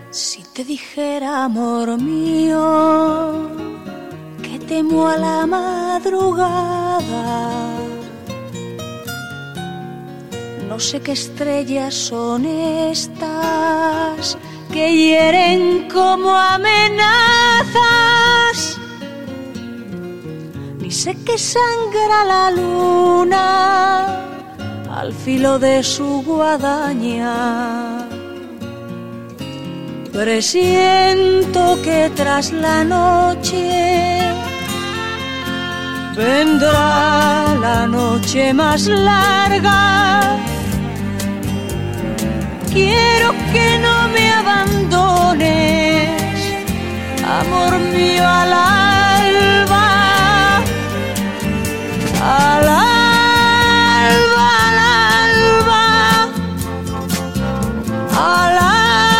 Si te dijera, amor mío, que temo a la madrugada, no sé qué estrellas son estas que hieren como amenazas, ni sé que sangra la luna al filo de su guadaña. Presiento que tras la noche vendrá la noche más larga. Quiero que no me abandones, amor mío, al alba, al alba, al alba, al alba.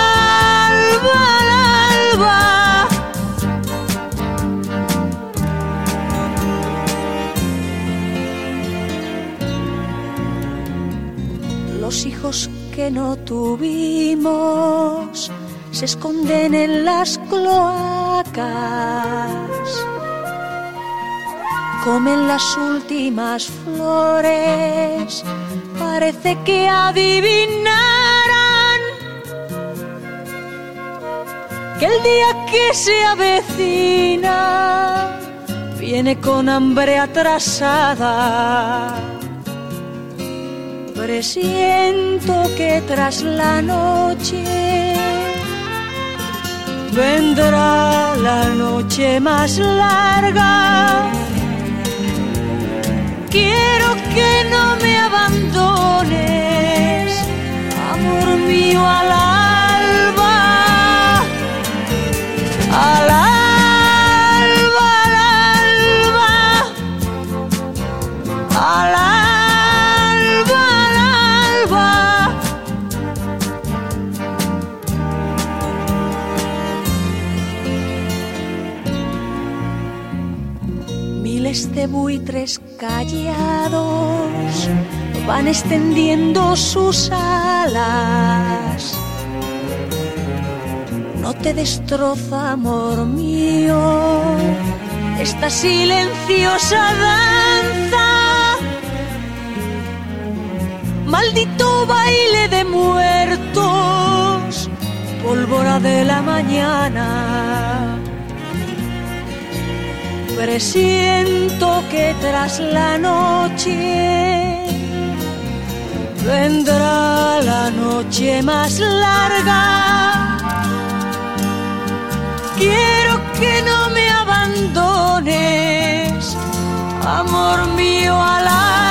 Los hijos que no tuvimos se esconden en las cloacas, comen las últimas flores, parece que adivinaran que el día que se avecina viene con hambre atrasada. Presiento que tras la noche vendrá la noche más larga. Quiero que no me abandones, amor mío, al alba, al alba, al alba, al alba. Miles de buitres callados van extendiendo sus alas. No te destroza, amor mío, esta silenciosa danza. Maldito baile de muertos, pólvora de la mañana. Presiento que tras la noche vendrá la noche más larga. Quiero que no me abandones, amor mío, al alba.